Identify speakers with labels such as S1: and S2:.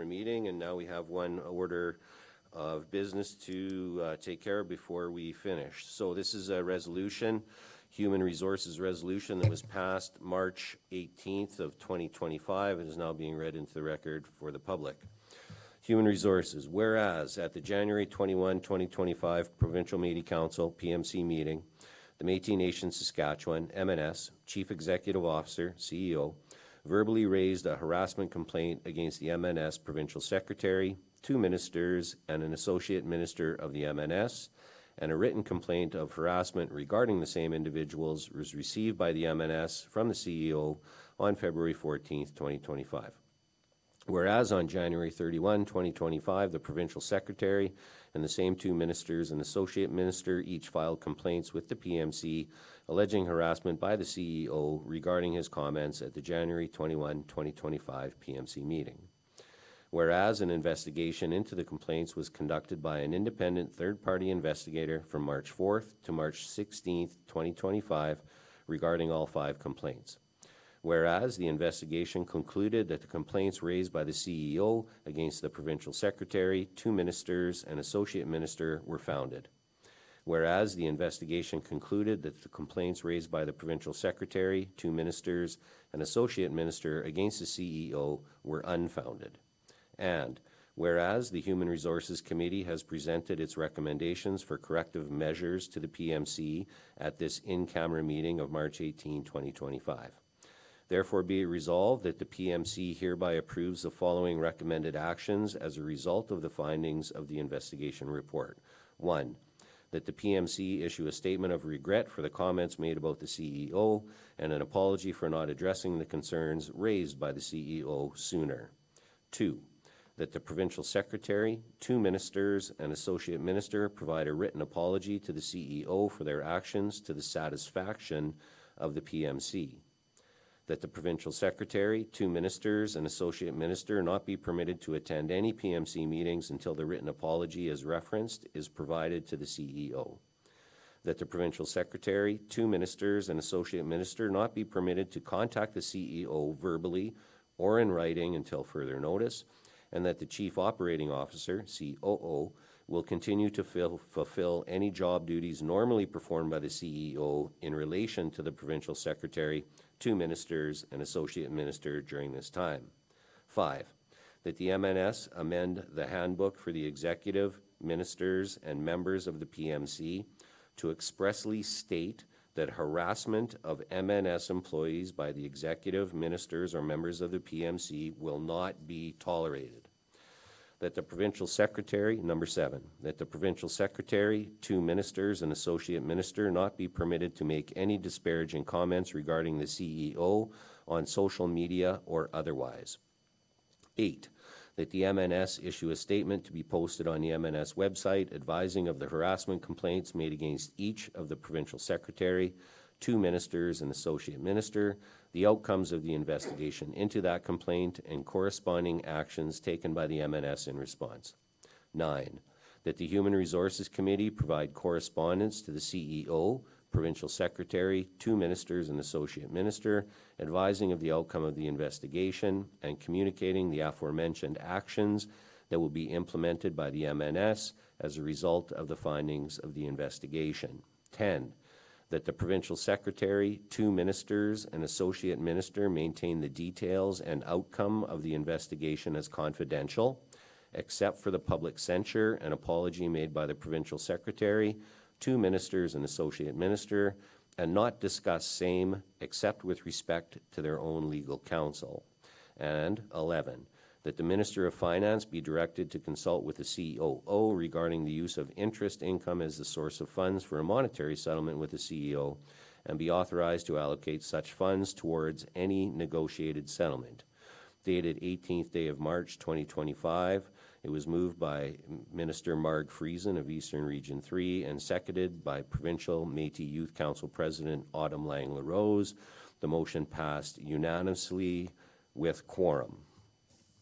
S1: meeting, and now we have one order of business to take care of before we finish. So this is a resolution, Human Resources Resolution, that was passed March 18th of 2025 and is now being read into the record for the public. Human Resources, whereas at the January 21, 2025 Provincial Métis Council, PMC meeting, the Métis Nation Saskatchewan, MNS, Chief Executive Officer, CEO, verbally raised a harassment complaint against the MNS Provincial Secretary, 2 ministers, and an associate minister of the MNS, and a written complaint of harassment regarding the same individuals was received by the MNS from the CEO on February 14, 2025. Whereas on January 31, 2025, the Provincial Secretary and the same 2 ministers and associate minister each filed complaints with the PMC alleging harassment by the CEO regarding his comments at the January 21, 2025 PMC meeting. Whereas an investigation into the complaints was conducted by an independent third-party investigator from March 4th to March 16th, 2025 regarding all 5 complaints. Whereas the investigation concluded that the complaints raised by the CEO against the Provincial Secretary, 2 ministers, and associate minister were founded. Whereas the investigation concluded that the complaints raised by the Provincial Secretary, 2 ministers, and associate minister against the CEO were unfounded. And whereas the Human Resources Committee has presented its recommendations for corrective measures to the PMC at this in-camera meeting of March 18, 2025. Therefore, be it resolved that the PMC hereby approves the following recommended actions as a result of the findings of the investigation report. 1, that the PMC issue a statement of regret for the comments made about the CEO and an apology for not addressing the concerns raised by the CEO sooner. 2, that the Provincial Secretary, 2 ministers, and associate minister provide a written apology to the CEO for their actions to the satisfaction of the PMC. That the Provincial Secretary, 2 ministers, and associate minister not be permitted to attend any PMC meetings until the written apology as referenced is provided to the CEO. That the Provincial Secretary, 2 ministers, and associate minister not be permitted to contact the CEO verbally or in writing until further notice, and that the Chief Operating Officer, COO, will continue to fulfill any job duties normally performed by the CEO in relation to the Provincial Secretary, 2 ministers, and associate minister during this time. 5, that the MNS amend the handbook for the executive, ministers, and members of the PMC to expressly state that harassment of MNS employees by the executive, ministers, or members of the PMC will not be tolerated. That the Provincial Secretary, number 7, that the Provincial Secretary, 2 ministers, and associate minister not be permitted to make any disparaging comments regarding the CEO on social media or otherwise. 8, that the MNS issue a statement to be posted on the MNS website advising of the harassment complaints made against each of the Provincial Secretary, 2 ministers, and associate minister, the outcomes of the investigation into that complaint, and corresponding actions taken by the MNS in response. 9, that the Human Resources Committee provide correspondence to the CEO, Provincial Secretary, 2 ministers, and associate minister, advising of the outcome of the investigation and communicating the aforementioned actions that will be implemented by the MNS as a result of the findings of the investigation. 10, that the Provincial Secretary, 2 ministers, and associate minister maintain the details and outcome of the investigation as confidential, except for the public censure and apology made by the Provincial Secretary, 2 ministers, and associate minister, and not discuss same except with respect to their own legal counsel. And 11, that the Minister of Finance be directed to consult with the COO regarding the use of interest income as the source of funds for a monetary settlement with the CEO, and be authorized to allocate such funds towards any negotiated settlement. Dated 18th day of March 2025, it was moved by Minister Marg Friesen of Eastern Region 3 and seconded by Provincial Métis Youth Council President Autumn Lang-LaRose. The motion passed unanimously with quorum.